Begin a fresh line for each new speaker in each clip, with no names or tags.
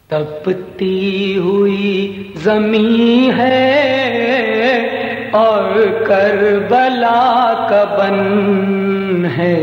تپتی ہوئی زمین ہے اور کربلا کا بن ہے،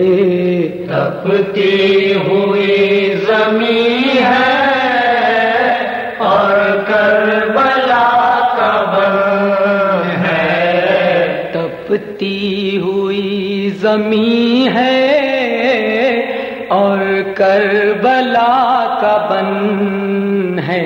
تپتی ہوئی زمین ہے اور کربلا کا بن ہے،
تپتی ہوئی زمین ہے اور کربلا کا بن ہے،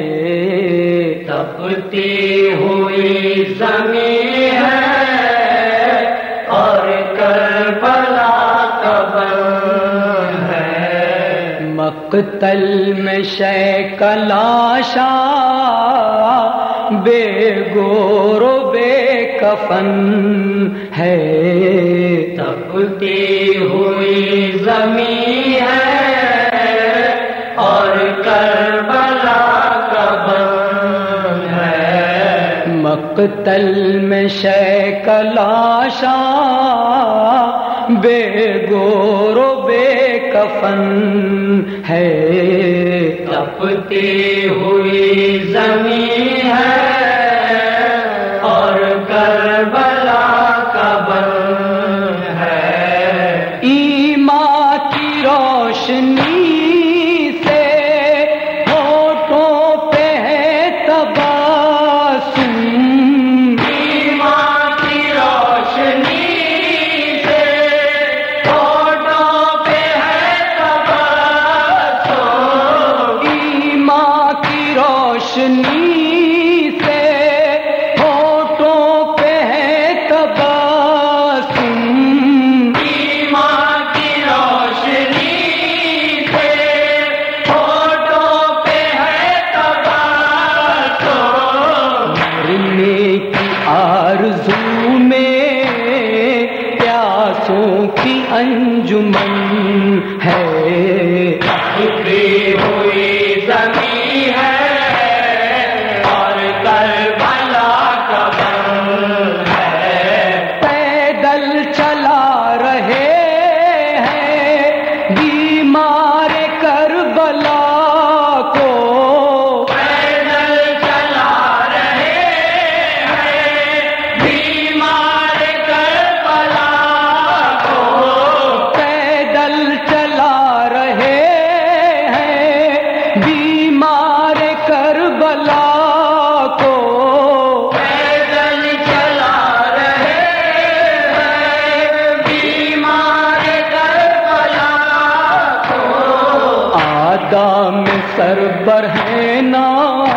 تپتی ہوئی زمین ہے اور کربلا کا بن ہے،
مقتل میں شے کا لاشا بے گور و بے کفن ہے،
تپتی ہوئی زمین ہے اور کربلا کا بن ہے،
مقتل میں شے کا لاشا بے گور و بے کفن ہے،
تپتی ہوئی زمین ہے اور کربلا کا بن ہے،
ایمان کی روشنی سے ہونٹوں پہ ہے تبسم،
ایمان کی روشنی سے ہونٹوں پہ ہے تبسم،
ایمان کی روشنی سے ہونٹوں پہ ہے تبسم،
ایمان کی روشنی سے ہونٹوں پہ ہے تبسم،
مرنے کی آرزو میں پیاسوں کی انجمن ہے،
تپتی ہوئی زمین ہے اور کربلا کا بن ہے،
پیدل چلا رہے ہیں بیمار کربلا کو،
پیدل چلا رہے ہیں بیمار کربلا کو،
پیدل چلا رہے ہیں بیمار کربلا کو،
پیدل چلا رہے ہیں بیمار کربلا کو،
آدم سربر ہے نا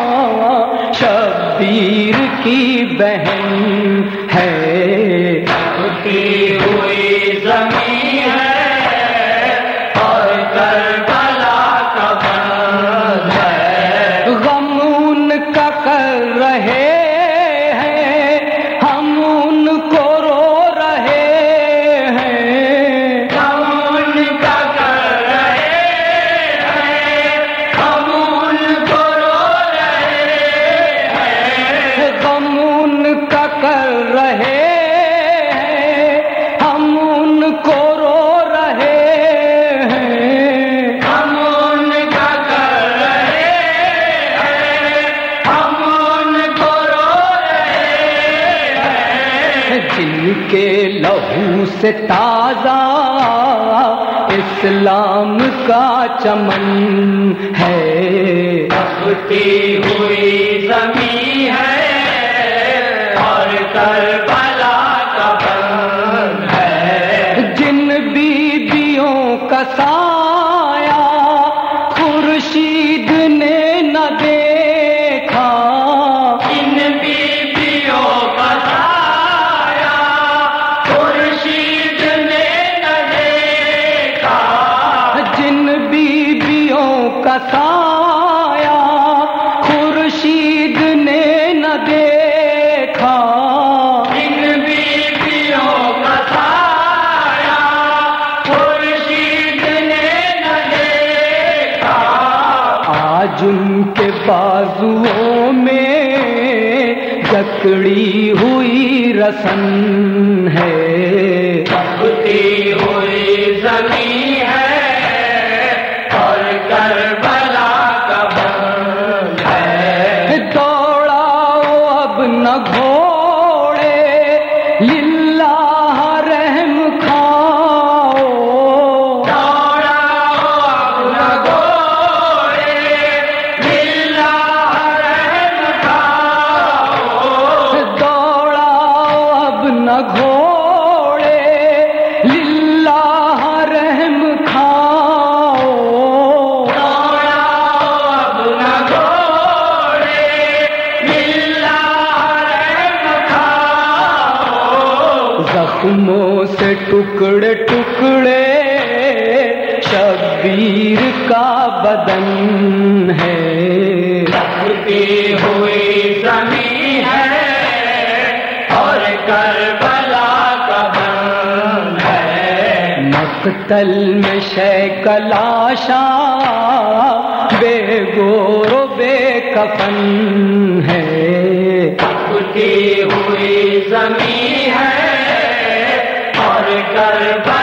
شبیر کی بہن ہے،
تپتی ہوئی زمین ہے اور کربلا کا بن ہے،
غم ان کا کر رہے ہیں ہم ان کو رو رہے ہیں،
ہم ان کا کر رہے ہیں ہم ان کو رو رہے ہیں،
غم ان کا کر رہے ہیں ہم ان کو رو رہے ہیں،
ہم ان کا کر رہے ہیں ہم ان کو رو رہے ہیں،
جن کے لہو سے تازہ اسلام کا چمن ہے،
تپتی ہوئی زمین ہے اور کربلا کا بن ہے،
جن بیبیوں کا سایہ خورشید نے نہ دیکھا،
ان بیبیوں کا سایہ خورشید نے نہ دیکھا،
جن بیبیوں کا سایہ خورشید نے نہ دیکھا،
ان بیبیوں کا سایہ خورشید نے نہ دیکھا،
آج ان کے بازوؤں میں جکڑی ہوئی رسن ہے،
تپتی ہوئی زمین ہے اور کربلا کا بن
ٹکڑے ٹکڑے شبیر کا بدن ہے،
تپتی ہوئی زمین ہے اور کربلا کا بن ہے،
مقتل میں شے کا لاشا بے گور و بے کفن ہے،
تپتی ہوئی زمین ہے اور کربلا